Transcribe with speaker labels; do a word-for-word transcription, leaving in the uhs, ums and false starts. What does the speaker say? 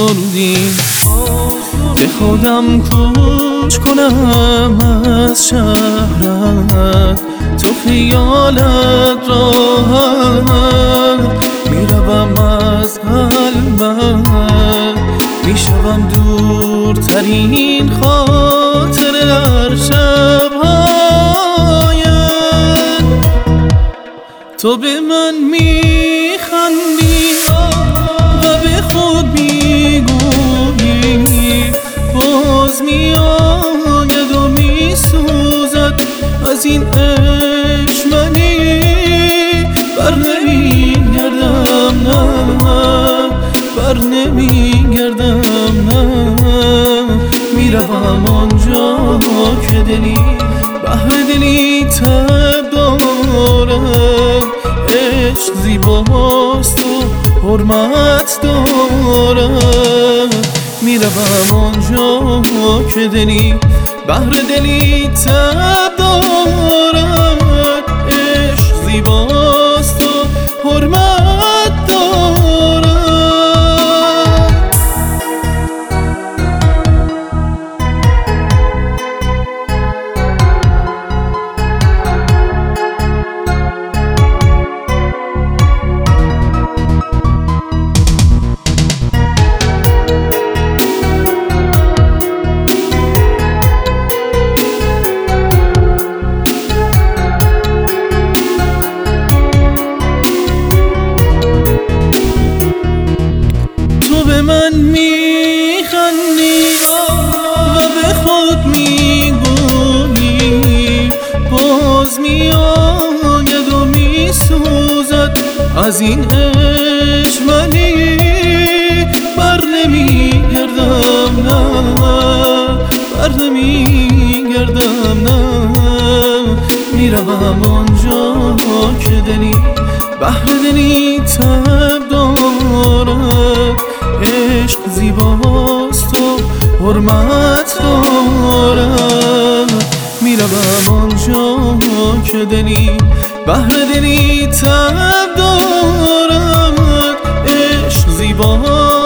Speaker 1: آزردیم. به خودم کوچ کنم از شهرت، تو خیالت راحت میروم از قلبت، میشوم دورترین خاطر در شبهایت. تو به من میخندی و به خود میگویی باز میآید و میسوزد از این عشق منی. بر نمیگردم نه، بر نمیگردم نه، میروم آنجا که دلی بهر دلی تب دارد. عشق زیباست و حرمت دارد، میروم آنجا که دلی بهر دلی تب دارد. عشق زیباست و حرمت دارد. من میخندی و به خود میگویی باز میآید و میسوزد از این عشق منی. بر نمیگردم نه، بر نمیگردم نه، میروم آنجا که دلی بهر دلی تب دارد. عشق زیباست و حرمت دارد، میروم آنجا که دلی بهر دلی تب دارد. عشق زیباست